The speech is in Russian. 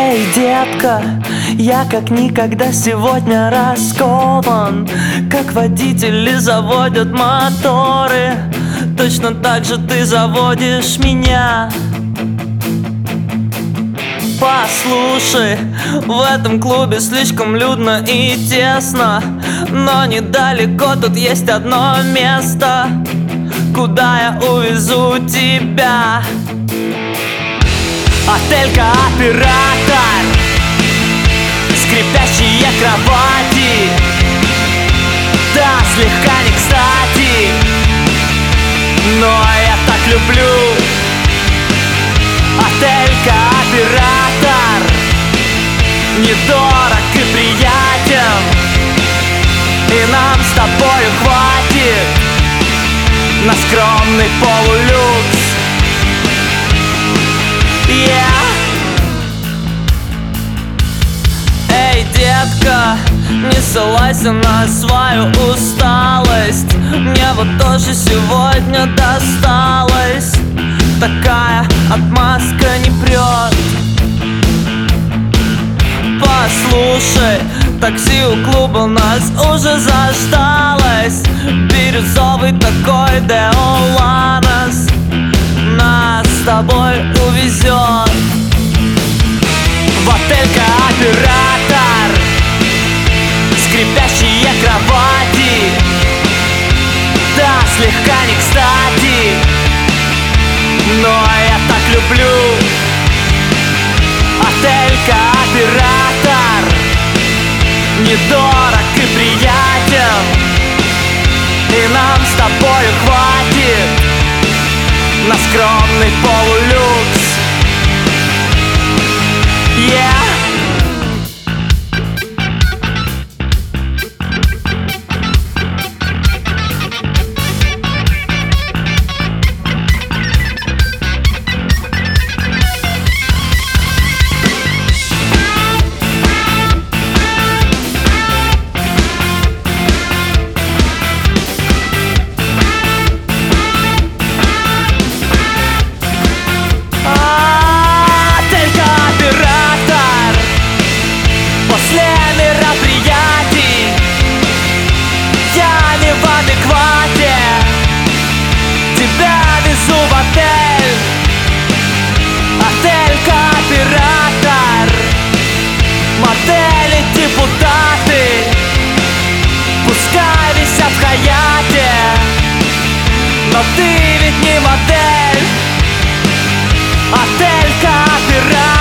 Эй, детка, я как никогда сегодня раскован. Как водители заводят моторы, точно так же ты заводишь меня. Послушай, в этом клубе слишком людно и тесно, но недалеко тут есть одно место, куда я увезу тебя. Отель Кооператор, скрипящие кровати, да, слегка не кстати, но я так люблю. Отель Кооператор недорог и приятен, и нам с тобою хватит на скромный полулюкс. Эй, детка, не ссылайся на свою усталость, мне вот тоже сегодня досталось. Такая отмазка не прет. Послушай, такси у клуба нас уже заждалось. Бирюзовый такой Део Ланос нас с тобой увезет в отель Кооператор. Скрипящие кровати, да, слегка не кстати, но я так люблю. Отель Кооператор недорог и приятен, и нам с тобою хватит на скромный полулюкс. После мероприятий я не в адеквате, тебя везу в отель. Отель Кооператор, модели, депутаты, пускай висят в Хаяте, но ты ведь не модель. Отель Кооператор.